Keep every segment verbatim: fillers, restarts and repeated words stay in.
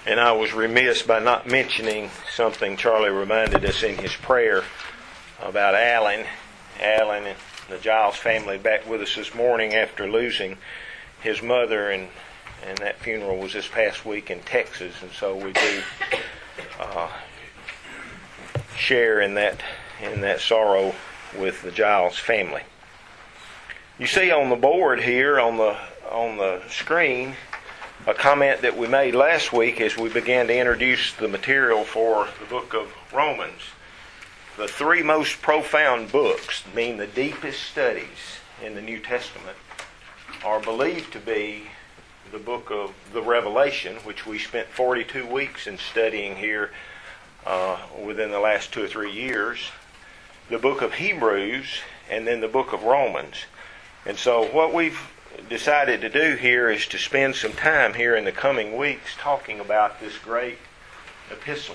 And I was remiss by not mentioning something Charlie reminded us in his prayer about Alan. Alan and the Giles family back with us this morning after losing his mother, and, and that funeral was this past week in Texas. And so we do uh, share in that in that sorrow with the Giles family. You see on the board here on the on the screen a comment that we made last week as we began to introduce the material for the book of Romans. The three most profound books, meaning the deepest studies in the New Testament, are believed to be the book of the Revelation, which we spent forty-two weeks in studying here uh, within the last two or three years, the book of Hebrews, and then the book of Romans. And so what we've decided to do here is to spend some time here in the coming weeks talking about this great epistle.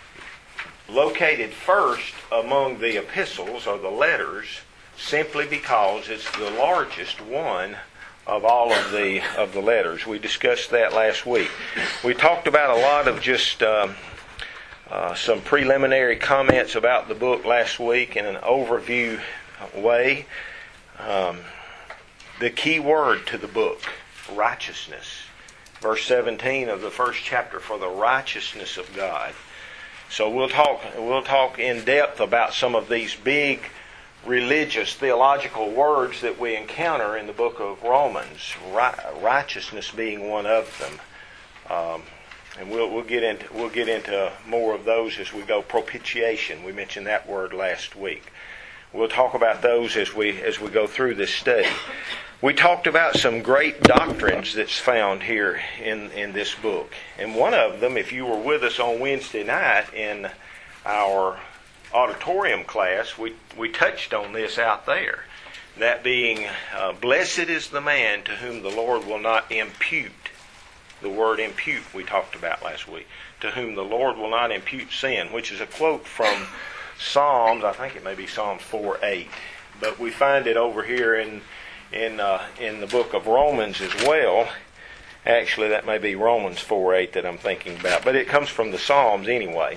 Located first among the epistles or the letters simply because it's the largest one of all of the of the letters. We discussed that last week. We talked about a lot of just um, uh, some preliminary comments about the book last week in an overview way. Um, The key word to the book, righteousness. Verse seventeen of the first chapter, for the righteousness of God. So we'll talk we'll talk in depth about some of these big religious, theological words that we encounter in the book of Romans. Righteousness being one of them. Um, and we'll we'll get into we'll get into more of those as we go. Propitiation. We mentioned that word last week. We'll talk about those as we as we go through this study. We talked about some great doctrines that's found here in, in this book. And one of them, if you were with us on Wednesday night in our auditorium class, we, we touched on this out there. That being, uh, blessed is the man to whom the Lord will not impute. The word impute we talked about last week. To whom the Lord will not impute sin, which is a quote from Psalms, I think it may be Psalms four eight. But we find it over here in in uh, in the book of Romans as well. Actually, that may be Romans four eight that I'm thinking about. But it comes from the Psalms anyway.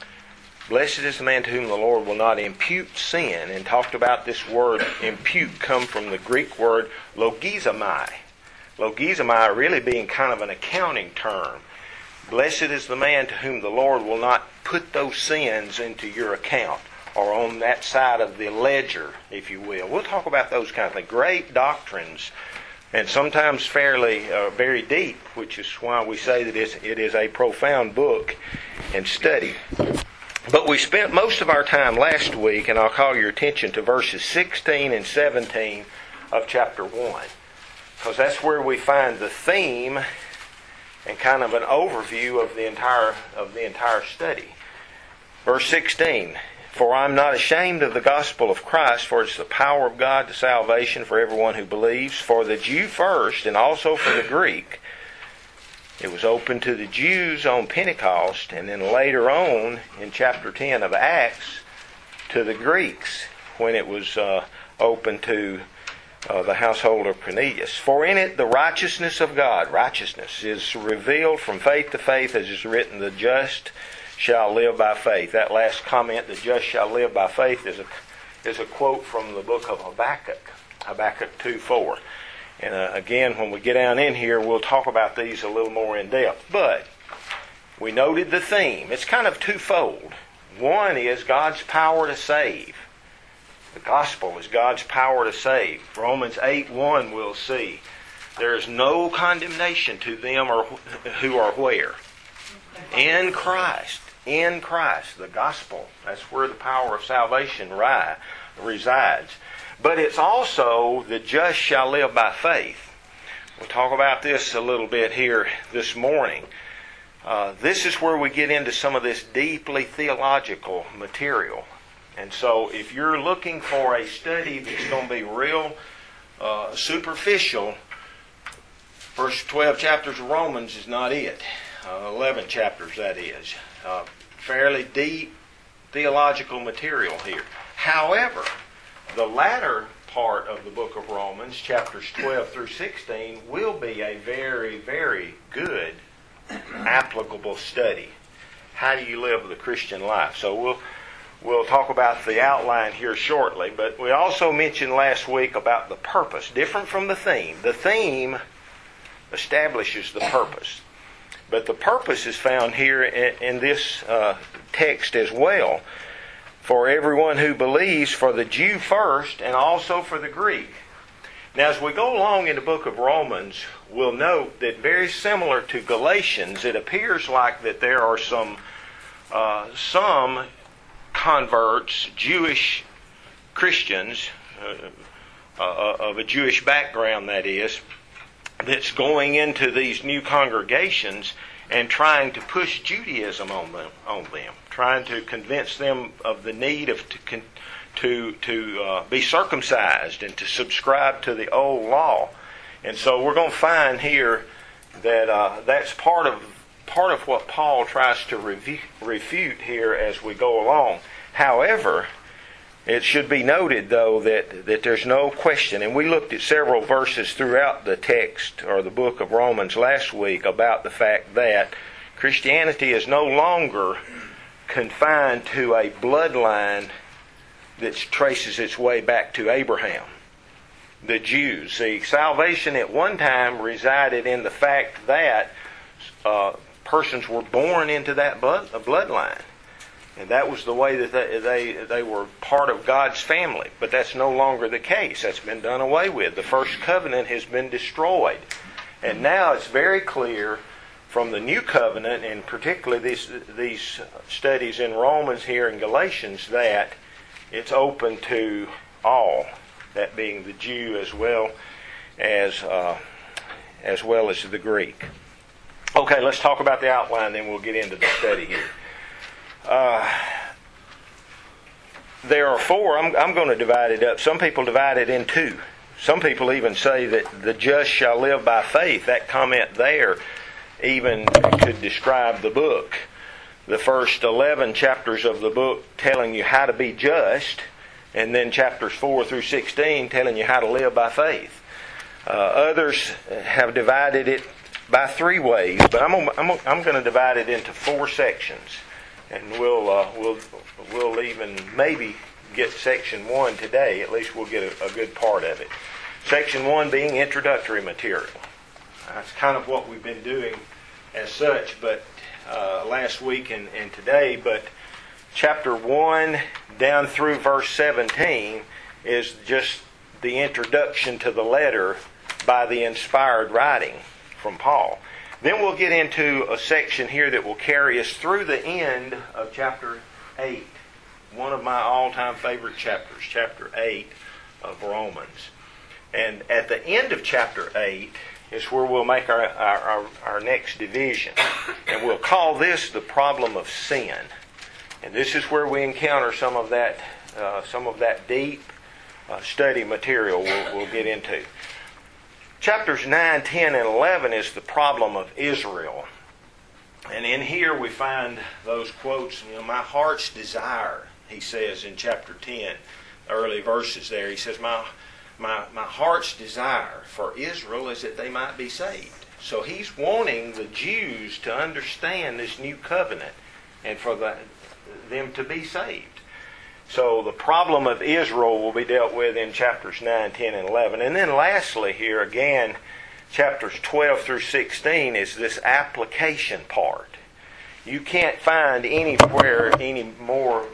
Blessed is the man to whom the Lord will not impute sin. And talked about this word impute come from the Greek word logizomai. Logizomai really being kind of an accounting term. Blessed is the man to whom the Lord will not put those sins into your account or on that side of the ledger, if you will. We'll talk about those kind of things. Great doctrines, and sometimes fairly uh, very deep, which is why we say that it's, it is a profound book and study. But we spent most of our time last week, and I'll call your attention to verses sixteen and seventeen of chapter one, because that's where we find the theme and kind of an overview of the entire of the entire study. Verse sixteen, for I am not ashamed of the gospel of Christ, for it's the power of God to salvation for everyone who believes, for the Jew first, and also for the Greek. It was open to the Jews on Pentecost, and then later on in chapter ten of Acts, to the Greeks, when it was uh, open to Uh, the household of Cornelius. For in it the righteousness of God, righteousness, is revealed from faith to faith, as is written, the just shall live by faith. That last comment, the just shall live by faith, is a is a quote from the book of Habakkuk, Habakkuk two four. And uh, again, when we get down in here, we'll talk about these a little more in depth. But we noted the theme. It's kind of twofold. One is God's power to save. The gospel is God's power to save. Romans eight one we'll see. There is no condemnation to them or who are where? In Christ. In Christ. The gospel. That's where the power of salvation resides. But it's also the just shall live by faith. We'll talk about this a little bit here this morning. Uh, this is where we get into some of this deeply theological material. And so if you're looking for a study that's going to be real uh, superficial, first twelve chapters of Romans is not it. Uh, eleven chapters, that is. Uh, fairly deep theological material here. However, the latter part of the book of Romans, chapters twelve through sixteen, will be a very, very good applicable study. How do you live the Christian life? So we'll we'll talk about the outline here shortly, but we also mentioned last week about the purpose, different from the theme. The theme establishes the purpose, but the purpose is found here in, in this uh, text as well. For everyone who believes, for the Jew first, and also for the Greek. Now, as we go along in the book of Romans, we'll note that very similar to Galatians, it appears like that there are some uh, some converts, Jewish Christians, uh, uh, of a Jewish background that is, that's going into these new congregations and trying to push Judaism on them, on them, trying to convince them of the need of to con- to to uh, be circumcised and to subscribe to the old law. And so we're going to find here that uh, that's part of part of what Paul tries to revu- refute here as we go along. However, it should be noted, though, that, that there's no question, and we looked at several verses throughout the text or the book of Romans last week about the fact that Christianity is no longer confined to a bloodline that traces its way back to Abraham, the Jews. See, salvation at one time resided in the fact that uh, persons were born into that blood, bloodline. And that was the way that they, they they were part of God's family. But that's no longer the case. That's been done away with. The first covenant has been destroyed. And now it's very clear from the new covenant, and particularly these these studies in Romans here and Galatians, that it's open to all, that being the Jew as well as uh, as well as the Greek. Okay, let's talk about the outline, then we'll get into the study here. Uh, there are four. I'm, I'm going to divide it up. Some people divide it in two. Some people even say that the just shall live by faith. That comment there even could describe the book. The first eleven chapters of the book telling you how to be just, and then chapters four through sixteen telling you how to live by faith. Uh, others have divided it by three ways, but I'm gonna, I'm, gonna, I'm going to divide it into four sections, and we'll uh, we'll we'll even maybe get section one today. At least we'll get a, a good part of it. Section one being introductory material. That's kind of what we've been doing as such, but uh, last week and, and today. But chapter one down through verse seventeen is just the introduction to the letter by the inspired writing from Paul. Then we'll get into a section here that will carry us through the end of chapter eight. One of my all-time favorite chapters, chapter eight of Romans. And at the end of chapter eight is where we'll make our, our, our, our next division. And we'll call this the problem of sin. And this is where we encounter some of that uh, some of that deep uh, study material we'll, we'll get into. Chapters nine, ten, and eleven is the problem of Israel. And in here we find those quotes, you know, my heart's desire, he says in chapter ten, early verses there. He says, my, my, my heart's desire for Israel is that they might be saved. So he's wanting the Jews to understand this new covenant and for the, them to be saved. So the problem of Israel will be dealt with in chapters nine, ten, and eleven. And then lastly here again, chapters twelve through sixteen is this application part. You can't find anywhere any more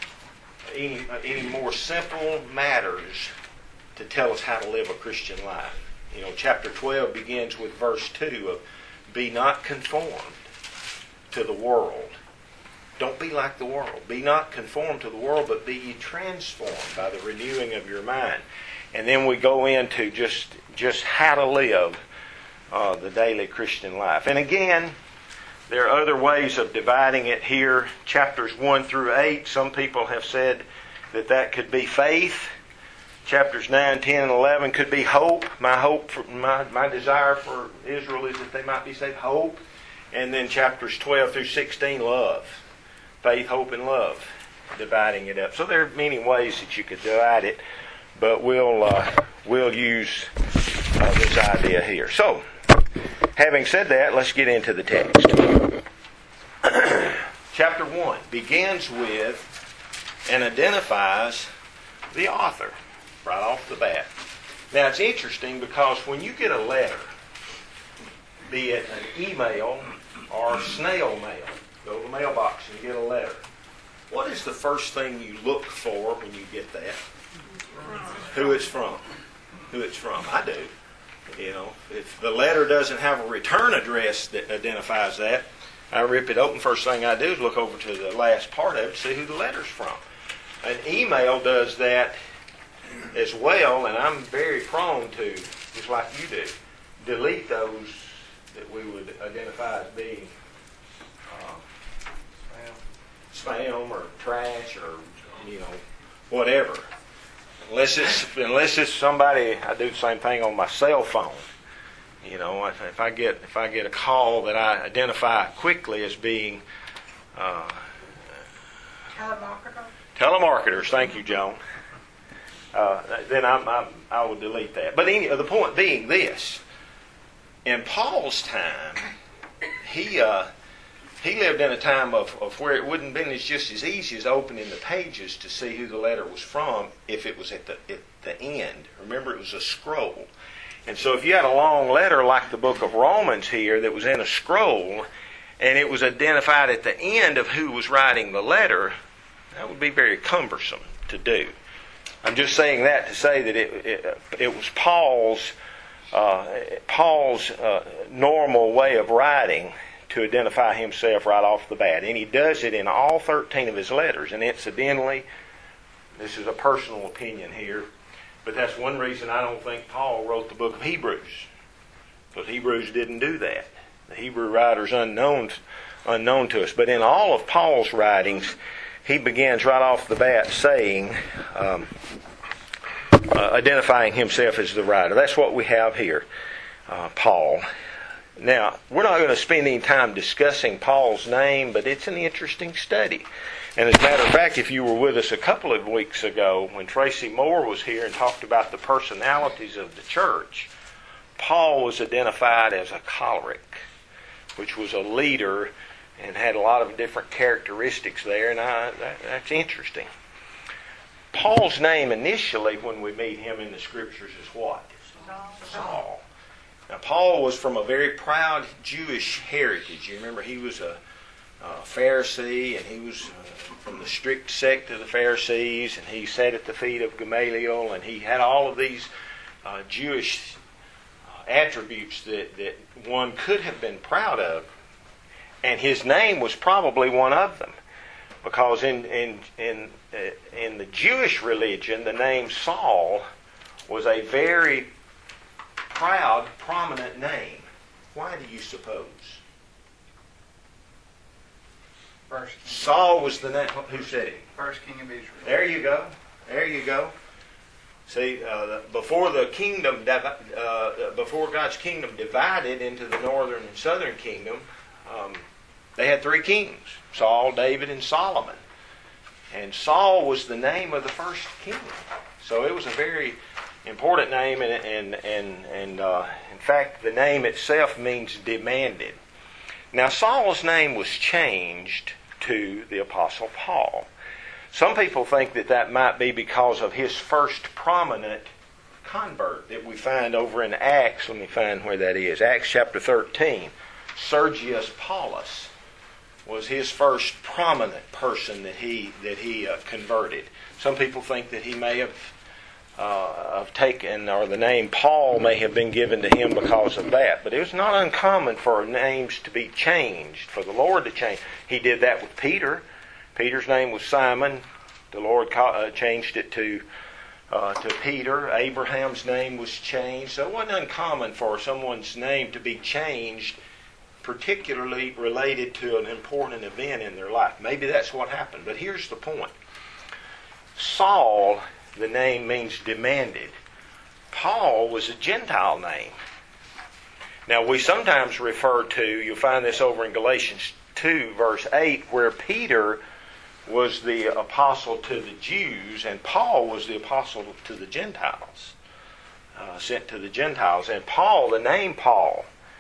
any, any more simple matters to tell us how to live a Christian life. You know, chapter twelve begins with verse two of, be not conformed to the world. Don't be like the world. Be not conformed to the world, but be ye transformed by the renewing of your mind. And then we go into just, just how to live uh, the daily Christian life. And again, there are other ways of dividing it here. Chapters one through eight, some people have said that that could be faith. Chapters nine, ten, and eleven could be hope. My hope, for, my, my desire for Israel is that they might be saved. Hope. And then chapters twelve through sixteen, love. Faith, hope, and love, dividing it up. So there are many ways that you could divide it, but we'll uh, we'll use uh, this idea here. So having said that, let's get into the text. Chapter one begins with and identifies the author right off the bat. Now it's interesting because when you get a letter, be it an email or snail mail, go to the mailbox and get a letter. What is the first thing you look for when you get that? Who it's from. Who it's from. I do. You know, if the letter doesn't have a return address that identifies that, I rip it open. First thing I do is look over to the last part of it to see who the letter's from. An email does that as well, and I'm very prone to, just like you do, delete those that we would identify as being uh, spam or trash or, you know, whatever. Unless it's unless it's somebody, I do the same thing on my cell phone. You know, if, if I get if I get a call that I identify quickly as being uh, telemarketer. Telemarketers, thank you, Joan. Uh, then I'm, I'm, I will delete that. But any, the point being this: in Paul's time, he uh, he lived in a time of, of where it wouldn't have been as just as easy as opening the pages to see who the letter was from if it was at the at the end. Remember, it was a scroll. And so if you had a long letter like the book of Romans here that was in a scroll, and it was identified at the end of who was writing the letter, that would be very cumbersome to do. I'm just saying that to say that it it, it was Paul's uh, Paul's uh, normal way of writing to identify himself right off the bat. And he does it in all thirteen of his letters. And incidentally, this is a personal opinion here, but that's one reason I don't think Paul wrote the book of Hebrews. Because Hebrews didn't do that. The Hebrew writer's unknown, unknown to us. But in all of Paul's writings, he begins right off the bat saying, um, uh, identifying himself as the writer. That's what we have here, uh, Paul. Now, we're not going to spend any time discussing Paul's name, but it's an interesting study. And as a matter of fact, if you were with us a couple of weeks ago when Tracy Moore was here and talked about the personalities of the church, Paul was identified as a choleric, which was a leader and had a lot of different characteristics there, and I, that, that's interesting. Paul's name initially, when we meet him in the Scriptures, is what? Saul. Saul. Now, Paul was from a very proud Jewish heritage. You remember he was a, a Pharisee, and he was from the strict sect of the Pharisees, and he sat at the feet of Gamaliel, and he had all of these uh, Jewish uh, attributes that, that one could have been proud of. And his name was probably one of them, because in in in uh, in the Jewish religion, the name Saul was a very proud, prominent name. Why do you suppose? First king. Saul was the name. Who said it? First king of Israel. There you go. There you go. See, uh, before the kingdom, uh, before God's kingdom divided into the northern and southern kingdom, um, they had three kings: Saul, David, and Solomon. And Saul was the name of the first king. So it was a very important name, and and and, and uh, in fact, the name itself means demanded. Now, Saul's name was changed to the Apostle Paul. Some people think that that might be because of his first prominent convert that we find over in Acts. Let me find where that is. Acts chapter thirteen. Sergius Paulus was his first prominent person that he that he uh, converted. Some people think that he may have uh, have taken, or the name Paul may have been given to him because of that. But it was not uncommon for names to be changed, for the Lord to change. He did that with Peter. Peter's name was Simon. The Lord uh, changed it to uh, to Peter. Abraham's name was changed. So it wasn't uncommon for someone's name to be changed, particularly related to an important event in their life. Maybe that's what happened. But here's the point. Saul, the name means demanded. Paul was a Gentile name. Now, we sometimes refer to, you'll find this over in Galatians two, verse eight, where Peter was the apostle to the Jews, and Paul was the apostle to the Gentiles, uh, sent to the Gentiles. And Paul, the name Paul,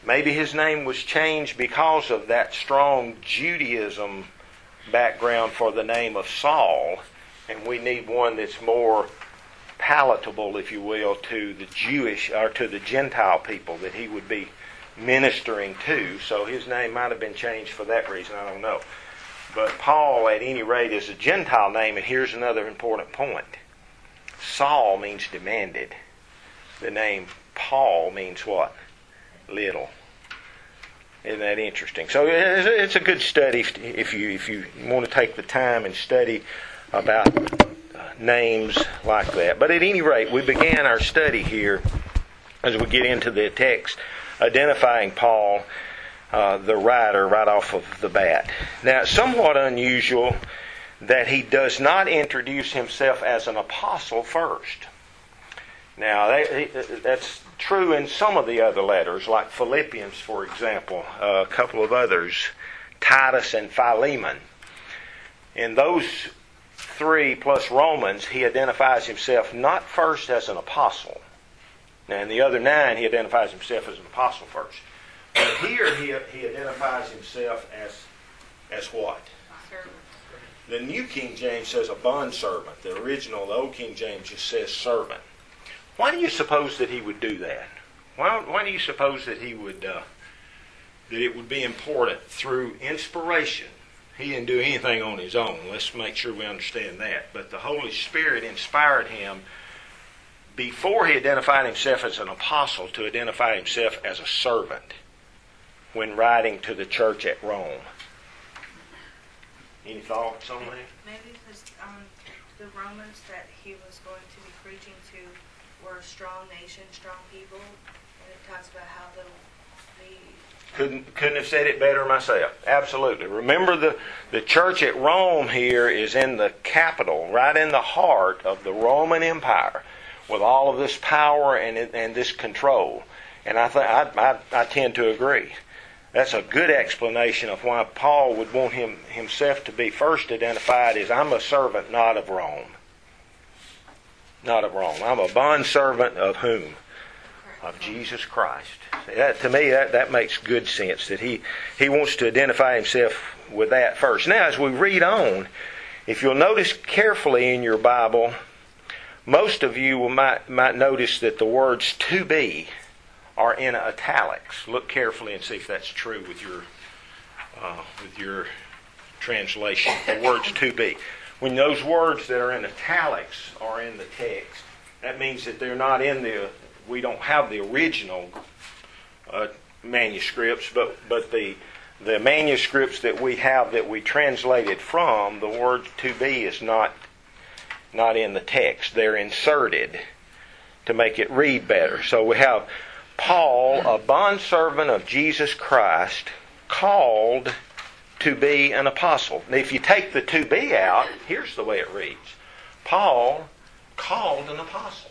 Maybe his name was changed because of that strong Judaism background for the name of Saul, and we need one that's more palatable, if you will, to the Jewish or to the Gentile people that he would be ministering to. So his name might have been changed for that reason. I don't know. But Paul, at any rate, is a Gentile name, and here's another important point. Saul means demanded. The name Paul means what? Little. Isn't that interesting? So it's a good study if you if you want to take the time and study about names like that. But at any rate, we began our study here as we get into the text, identifying Paul, uh, the writer, right off of the bat. Now, it's somewhat unusual that he does not introduce himself as an apostle first. Now, that, that's true in some of the other letters, like Philippians, for example, uh, a couple of others, Titus and Philemon. In those three plus Romans, he identifies himself not first as an apostle. Now, in the other nine, he identifies himself as an apostle first. But here, he, he identifies himself as, as what? The New King James says a bondservant. The original, the Old King James, just says servant. Why do you suppose that he would do that? Why, why do you suppose that he would uh, that it would be important through inspiration? He didn't do anything on his own. Let's make sure we understand that. But the Holy Spirit inspired him before he identified himself as an apostle to identify himself as a servant when writing to the church at Rome. Any thoughts on that? Maybe because um, the Romans that he was going to be preaching to were a strong nation, strong people, and it talks about how the the couldn't couldn't have said it better myself. Absolutely. Remember, the the church at Rome here is in the capital, right in the heart of the Roman Empire, with all of this power and and this control. And I think I, I I tend to agree. That's a good explanation of why Paul would want him himself to be first identified as, I'm a servant not of Rome. Not of Rome. I'm a bondservant of whom? Of Jesus Christ. See, that, to me, that, that makes good sense, that he, he wants to identify himself with that first. Now, as we read on, if you'll notice carefully in your Bible, most of you will might, might notice that the words to be are in italics. Look carefully and see if that's true with your uh, with your translation. The words to be. When those words that are in italics are in the text, that means that they're not in the. We don't have the original uh, manuscripts, but but the the manuscripts that we have that we translated from, the word to be is not not in the text. They're inserted to make it read better. So we have Paul, a bondservant of Jesus Christ, called to be an apostle. Now, if you take the to be out, here's the way it reads. Paul, called an apostle.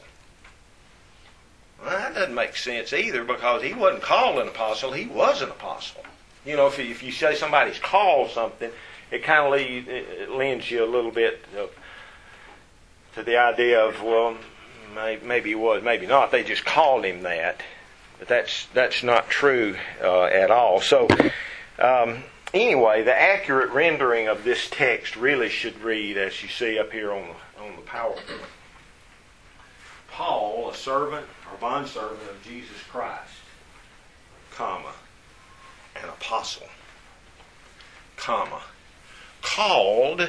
Well, that doesn't make sense either, because he wasn't called an apostle, he was an apostle. You know, if you, if you say somebody's called something, it kind of lead, it lends you a little bit of, to the idea of, well, maybe, maybe he was, maybe not. They just called him that. But that's that's not true uh, at all. So, um, anyway, the accurate rendering of this text really should read, as you see up here on the, on the PowerPoint. Paul, a servant or bondservant of Jesus Christ, comma, an apostle, comma, called,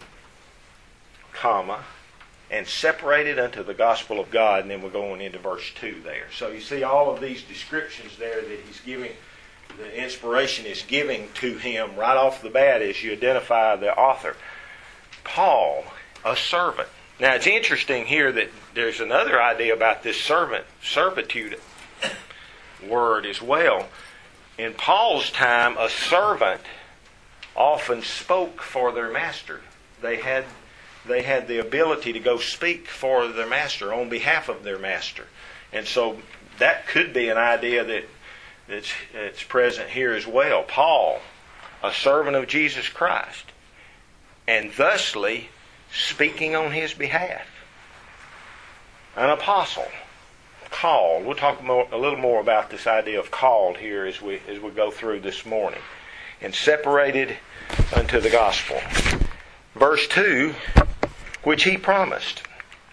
comma, and separated unto the gospel of God. And then we're going into verse two there. So you see all of these descriptions there that he's giving, the inspiration is giving to him right off the bat as you identify the author. Paul, a servant. Now it's interesting here that there's another idea about this servant, servitude word as well. In Paul's time, a servant often spoke for their master. They had They had the ability to go speak for their master, on behalf of their master. And so that could be an idea that that's, that's present here as well. Paul, a servant of Jesus Christ, and thusly speaking on his behalf. An apostle, called. We'll talk more, a little more about this idea of called here as we as we go through this morning. And separated unto the gospel. Verse two, which he promised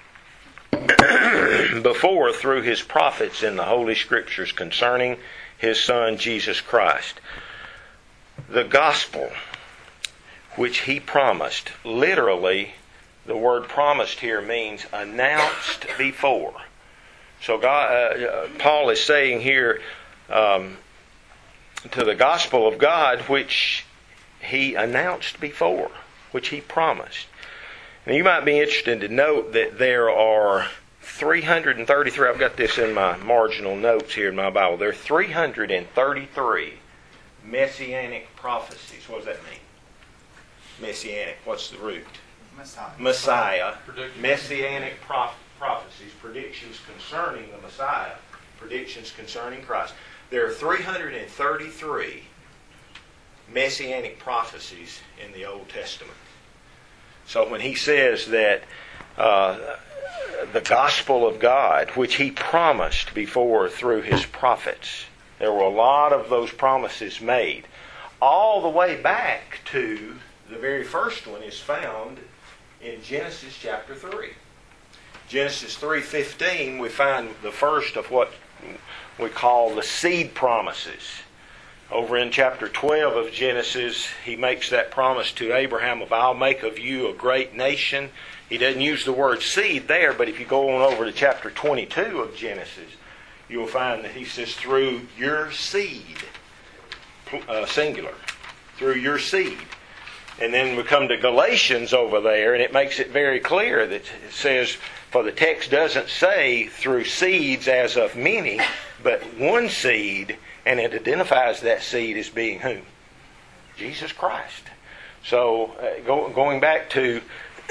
before through his prophets in the Holy Scriptures concerning his Son Jesus Christ. The gospel which he promised. Literally, the word promised here means announced before. So God, uh, Paul is saying here um, to the gospel of God which he announced before, which he promised. Now you might be interested to note that there are three hundred thirty-three, I've got this in my marginal notes here in my Bible, there are three hundred thirty-three messianic prophecies. What does that mean? Messianic, what's the root? Messiah. Messiah. Prediction. Messianic prof- prophecies, predictions concerning the Messiah, predictions concerning Christ. There are three hundred thirty-three messianic prophecies in the Old Testament. So when he says that uh, the gospel of God, which he promised before through his prophets, there were a lot of those promises made. All the way back to the very first one is found in Genesis chapter three. Genesis three fifteen, we find the first of what we call the seed promises. Over in chapter twelve of Genesis, he makes that promise to Abraham of, I'll make of you a great nation. He doesn't use the word seed there, but if you go on over to chapter twenty-two of Genesis, you'll find that he says, through your seed, uh, singular, through your seed. And then we come to Galatians over there, and it makes it very clear that it says, for the text doesn't say through seeds as of many, but one seed, and it identifies that seed as being whom? Jesus Christ. So uh, go, going back to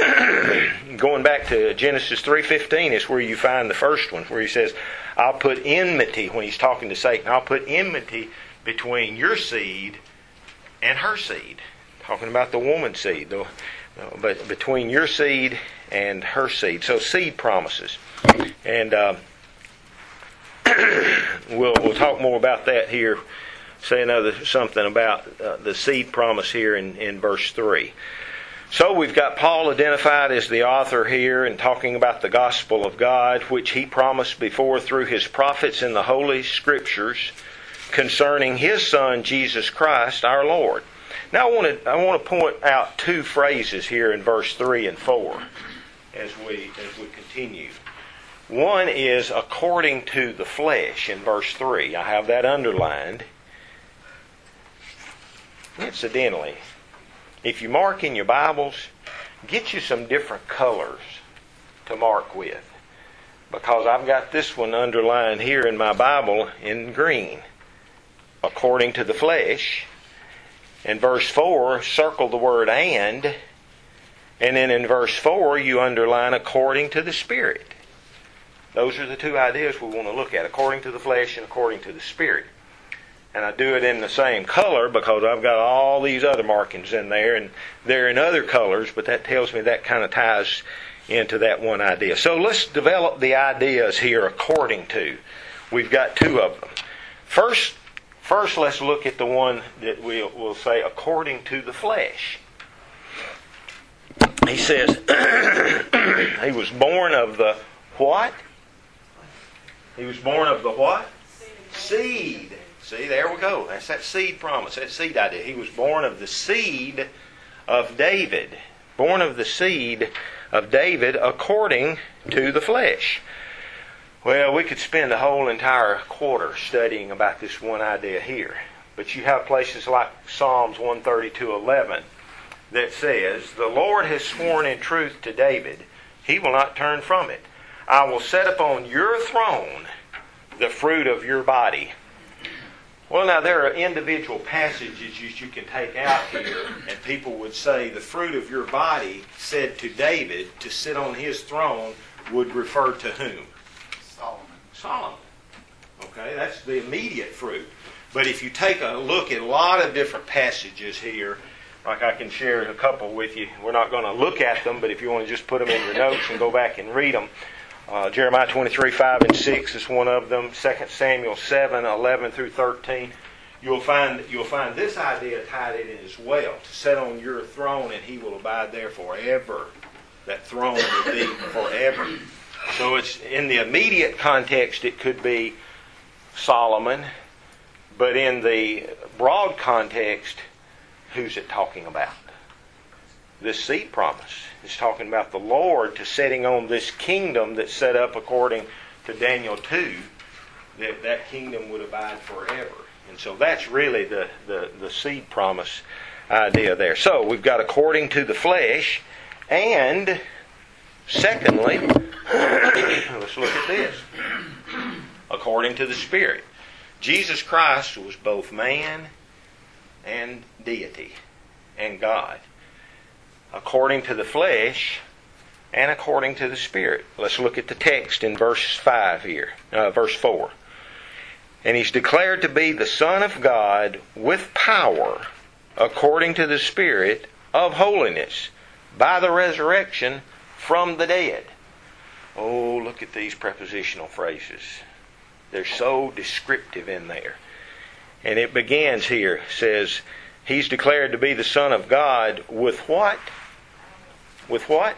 going back to Genesis three fifteen is where you find the first one, where he says, I'll put enmity, when he's talking to Satan, I'll put enmity between your seed and her seed. Talking about the woman's seed, though, but between your seed and her seed. So seed promises, and uh, we'll we'll talk more about that here. Say another something about uh, the seed promise here in, in verse three. So we've got Paul identified as the author here and talking about the gospel of God, which he promised before through his prophets in the Holy Scriptures concerning his Son Jesus Christ our Lord. Now I want to I want to point out two phrases here in verse three and four as we as we continue. One is according to the flesh in verse three. I have that underlined. Incidentally, if you mark in your Bibles, get you some different colors to mark with, because I've got this one underlined here in my Bible in green. According to the flesh. In verse four, circle the word and. And then in verse four, you underline according to the Spirit. Those are the two ideas we want to look at. According to the flesh and according to the Spirit. And I do it in the same color because I've got all these other markings in there. And they're in other colors, but that tells me that kind of ties into that one idea. So let's develop the ideas here according to. We've got two of them. First, First, let's look at the one that we'll, we'll say according to the flesh. He says, he was born of the what? He was born of the what? Seed. See, there we go. That's that seed promise, that seed idea. He was born of the seed of David. Born of the seed of David according to the flesh. Well, we could spend a whole entire quarter studying about this one idea here. But you have places like Psalms one thirty-two eleven that says, the Lord has sworn in truth to David, he will not turn from it. I will set upon your throne the fruit of your body. Well, now there are individual passages you, you can take out here, and people would say the fruit of your body said to David to sit on his throne would refer to whom? Solomon. Solomon. Okay, that's the immediate fruit. But if you take a look at a lot of different passages here, like I can share a couple with you. We're not going to look at them, but if you want to just put them in your notes and go back and read them. Uh, Jeremiah twenty-three, five and six is one of them. Second Samuel seven, eleven through thirteen. You'll find you'll find this idea tied in as well. To sit on your throne and he will abide there forever. That throne will be forever. So it's in the immediate context it could be Solomon, but in the broad context, who's it talking about? This seed promise. It's talking about the Lord to setting on this kingdom that's set up according to Daniel two, that that kingdom would abide forever. And so that's really the, the, the seed promise idea there. So we've got according to the flesh, and secondly, let's look at this. According to the Spirit. Jesus Christ was both man and deity and God. According to the flesh and according to the Spirit. Let's look at the text in verse five here, uh, verse four. And He's declared to be the Son of God with power according to the Spirit of holiness by the resurrection from the dead. Oh, look at these prepositional phrases. They're so descriptive in there. And it begins here, says, He's declared to be the Son of God with what? With what?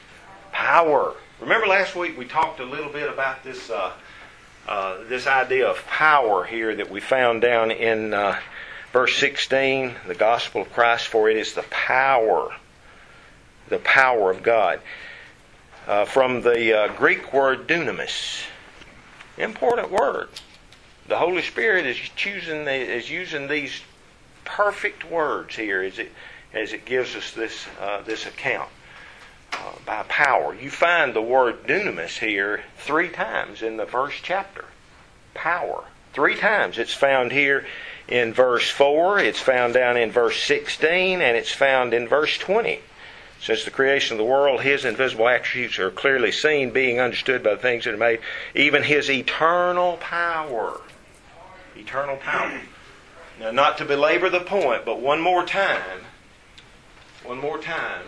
Power. Remember last week we talked a little bit about this uh, uh, this idea of power here that we found down in uh, verse sixteen, the gospel of Christ, for it is the power, the power of God. Uh, from the uh, Greek word dunamis. Important word. The Holy Spirit is choosing the, is using these perfect words here as it as it gives us this uh, this account uh, by power. You find the word dunamis here three times in the first chapter. Power. Three times. It's found here in verse four, it's found down in verse sixteen, and it's found in verse twenty. Since the creation of the world, His invisible attributes are clearly seen, being understood by the things that are made, even His eternal power. Eternal power. Now, not to belabor the point, but one more time, one more time,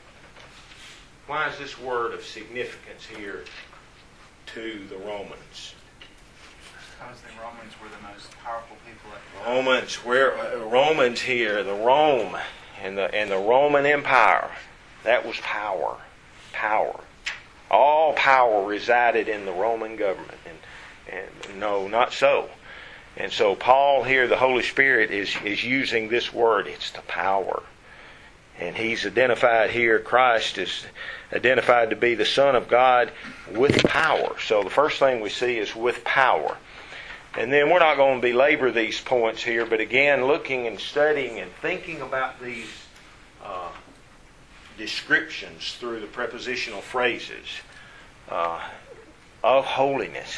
why is this word of significance here to the Romans? Because the Romans were the most powerful people at the time. Romans, where uh, Romans here, the Rome and the and the Roman Empire. That was power. Power. All power resided in the Roman government. And, and no, not so. And so Paul here, the Holy Spirit, is, is using this word. It's the power. And he's identified here, Christ is identified to be the Son of God with power. So the first thing we see is with power. And then we're not going to belabor these points here, but again, looking and studying and thinking about these uh, descriptions through the prepositional phrases uh, of holiness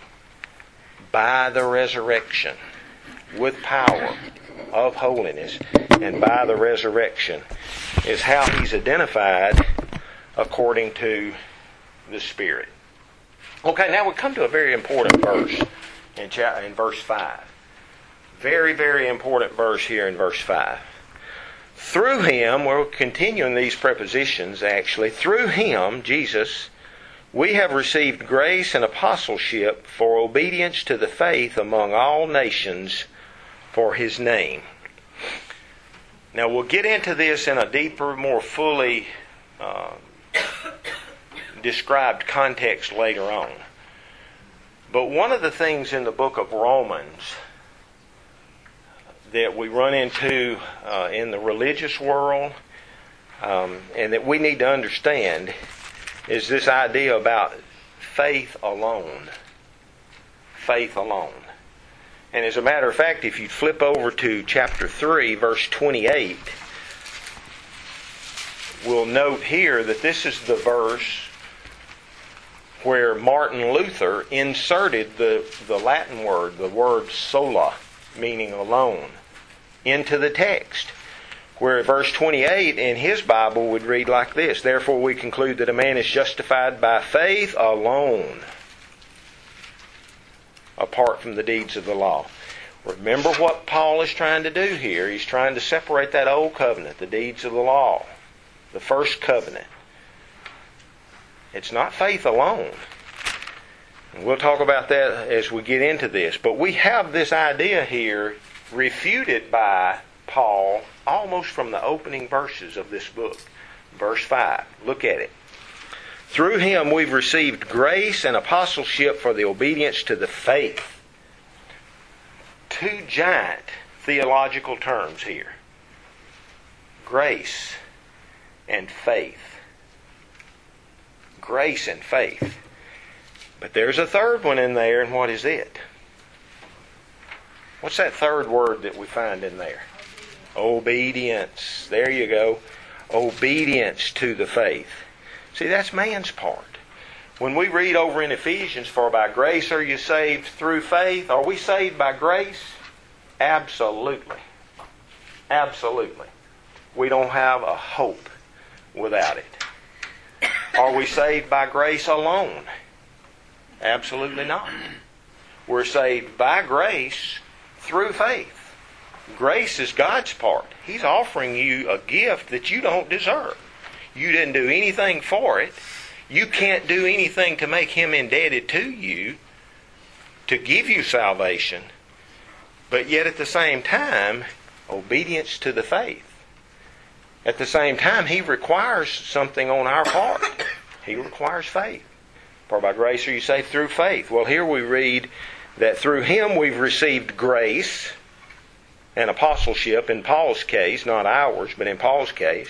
by the resurrection, with power of holiness, and by the resurrection is how He's identified according to the Spirit. Okay, now we come to a very important verse in, cha- in verse five. Very, very important verse here in verse five. Through Him, we're continuing these prepositions actually, through Him, Jesus, we have received grace and apostleship for obedience to the faith among all nations for His name. Now we'll get into this in a deeper, more fully uh, described context later on. But one of the things in the book of Romans that we run into uh, in the religious world um, and that we need to understand is this idea about faith alone. Faith alone. And as a matter of fact, if you flip over to chapter three, verse twenty-eight, we'll note here that this is the verse where Martin Luther inserted the, the Latin word, the word sola, meaning alone, into the text. Where verse twenty-eight in his Bible would read like this: Therefore we conclude that a man is justified by faith alone, apart from the deeds of the law. Remember what Paul is trying to do here. He's trying to separate that old covenant, the deeds of the law, the first covenant. It's not faith alone. And we'll talk about that as we get into this. But we have this idea here refuted by Paul almost from the opening verses of this book. Verse five. Look at it. Through him we've received grace and apostleship for the obedience to the faith. Two giant theological terms here. Grace and faith. Grace and faith. But there's a third one in there, and what is it? What's that third word that we find in there? Obedience. There you go. Obedience to the faith. See, that's man's part. When we read over in Ephesians, for by grace are you saved through faith. Are we saved by grace? Absolutely. Absolutely. We don't have a hope without it. Are we saved by grace alone? Absolutely not. We're saved by grace through faith. Grace is God's part. He's offering you a gift that you don't deserve. You didn't do anything for it. You can't do anything to make Him indebted to you to give you salvation. But yet at the same time, obedience to the faith. At the same time, He requires something on our part. He requires faith. For by grace are you saved through faith. Well, here we read that through Him we've received grace and apostleship, in Paul's case, not ours, but in Paul's case,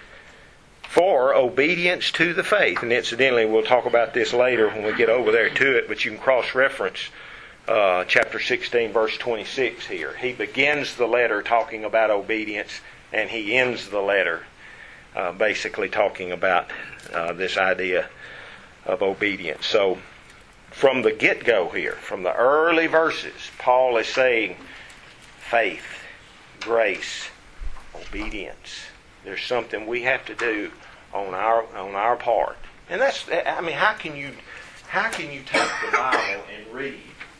for obedience to the faith. And incidentally, we'll talk about this later when we get over there to it, but you can cross-reference uh, chapter sixteen, verse twenty-six here. He begins the letter talking about obedience, and he ends the letter uh, basically talking about uh, this idea of obedience. So, from the get-go here, from the early verses, Paul is saying faith, grace, obedience. There's something we have to do on our on our part. And that's, I mean, how can you how can you take the Bible and read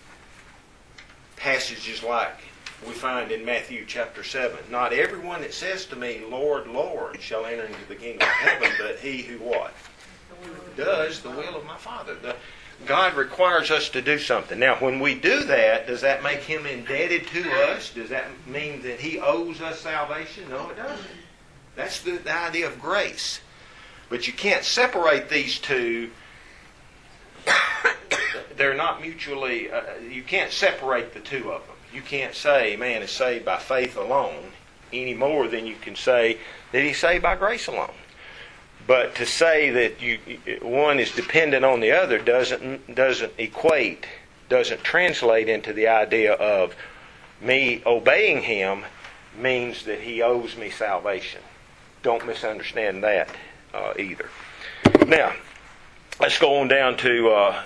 passages like we find in Matthew chapter seven? Not everyone that says to me, Lord, Lord, shall enter into the kingdom of heaven, but he who what? Does the will of my Father. The, God requires us to do something. Now, when we do that, does that make Him indebted to us? Does that mean that He owes us salvation? No, it doesn't. That's the, the idea of grace. But you can't separate these two. They're not mutually, uh, you can't separate the two of them. You can't say man is saved by faith alone any more than you can say that he's saved by grace alone. But to say that you one is dependent on the other doesn't doesn't equate, doesn't translate into the idea of me obeying Him means that He owes me salvation. Don't misunderstand that uh, either. Now, let's go on down to uh,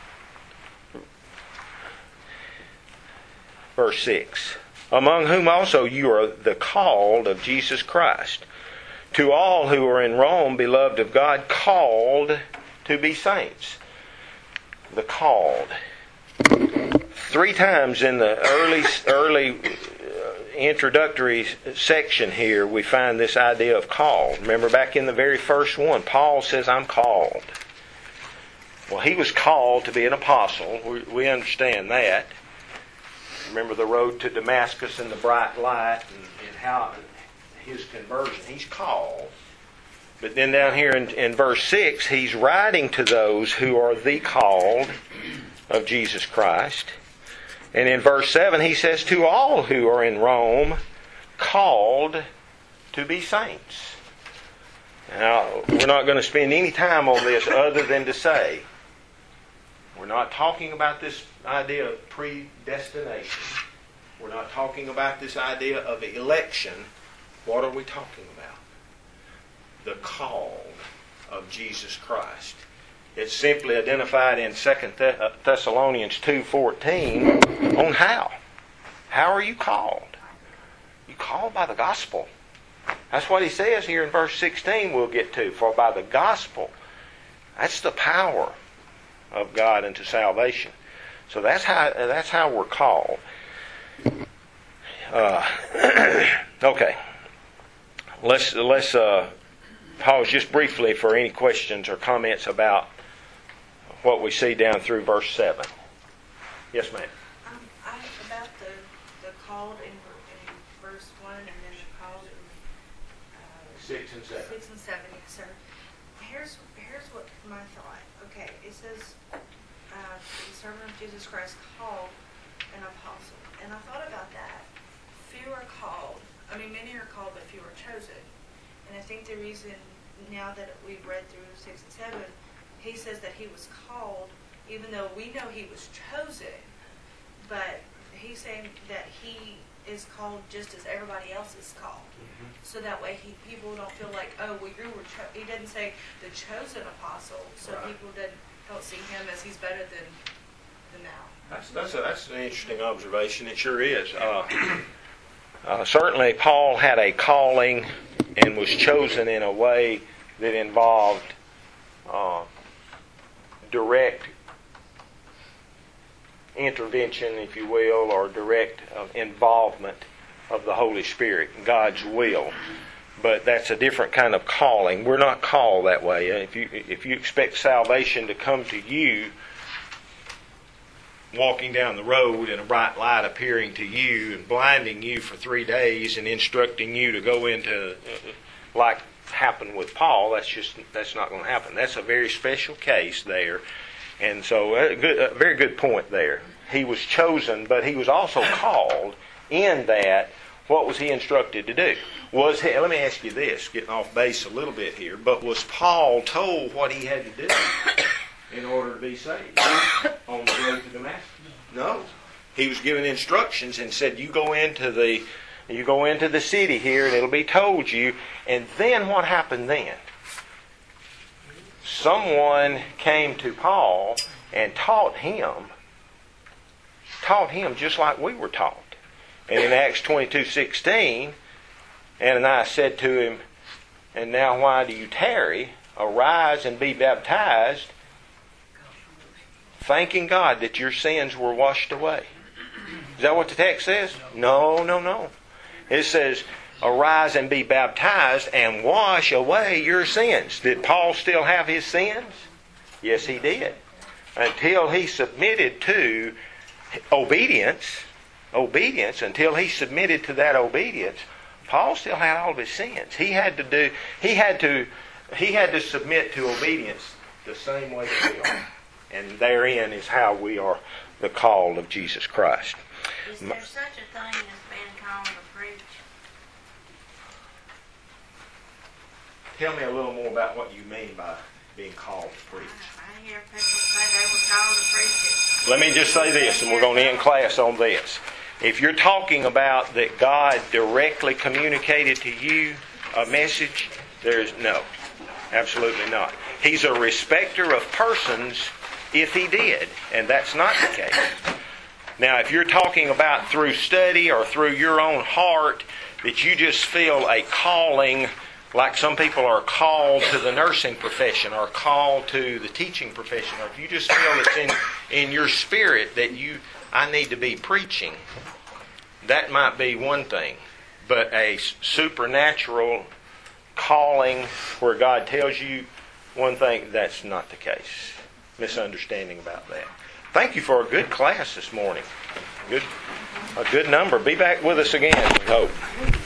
verse six. Among whom also you are the called of Jesus Christ. To all who are in Rome, beloved of God, called to be saints. The called. Three times in the early early introductory section here, we find this idea of called. Remember back in the very first one, Paul says, I'm called. Well, he was called to be an apostle. We, we understand that. Remember the road to Damascus and the bright light and, and how his conversion. He's called. But then down here in, in verse six, he's writing to those who are the called of Jesus Christ. And in verse seven, he says, to all who are in Rome, called to be saints. Now, we're not going to spend any time on this other than to say, we're not talking about this idea of predestination. We're not talking about this idea of election. What are we talking about? The called of Jesus Christ. It's simply identified in Second Thessalonians two fourteen on how. How are you called? You're called by the gospel. That's what he says here in verse sixteen we'll get to. For by the gospel, that's the power of God unto salvation. So that's how that's how we're called. Uh, okay. Let's let's uh, pause just briefly for any questions or comments about what we see down through verse seven. Yes, ma'am. Um, I about the the called in, in verse one and then the called in uh, Six and seven. Six and seven, yes, sir. Here's here's what my thought. Okay, it says uh, the servant of Jesus Christ called an apostle, and I thought about that. Few are called. I mean, many are called, but few are chosen. And I think the reason now that we've read through six and seven, he says that he was called, even though we know he was chosen. But he's saying that he is called just as everybody else is called. Mm-hmm. So that way he, people don't feel like, oh, well, you were cho-. He didn't say the chosen apostle, so right. people didn't, don't see him as he's better than, than now. That's, that's, a, that's an interesting observation. It sure is. Uh, uh, certainly Paul had a calling and was chosen in a way that involved uh, direct intervention, if you will, or direct uh, involvement of the Holy Spirit, God's will. But that's a different kind of calling. We're not called that way. If you if you expect salvation to come to you, walking down the road and a bright light appearing to you and blinding you for three days and instructing you to go into, uh, like happened with Paul, that's just that's not going to happen. That's a very special case there. And so a, good, a very good point there. He was chosen, but he was also called in that. What was he instructed to do? Was he, let me ask you this, getting off base a little bit here, but was Paul told what he had to do in order to be saved on the road to Damascus? No. He was given instructions and said, you go into the you go into the city here and it'll be told you. And then what happened then? Someone came to Paul and taught him, taught him just like we were taught. And in Acts twenty-two sixteen, Ananias said to him, and now why do you tarry? Arise and be baptized, thanking God that your sins were washed away. Is that what the text says? No, no, no. It says, arise and be baptized and wash away your sins. Did Paul still have his sins? Yes, he did. Until he submitted to obedience, obedience, until he submitted to that obedience, Paul still had all of his sins. He had to do, he had to, he had to submit to obedience the same way that we are. And therein is how we are the called of Jesus Christ. Is there such a thing as being called to preach? Tell me a little more about what you mean by being called to preach. I hear people say they were called to preach it. Let me just say this, and we're going to end class on this. If you're talking about that God directly communicated to you a message, there's no, absolutely not. He's a respecter of persons if he did, and that's not the case. Now, if you're talking about through study or through your own heart that you just feel a calling, like some people are called to the nursing profession or called to the teaching profession, or if you just feel it's in, in your spirit that you, I need to be preaching, that might be one thing. But a supernatural calling where God tells you one thing, that's not the case. Misunderstanding about that. Thank you for a good class this morning. Good, a good number. Be back with us again, we hope.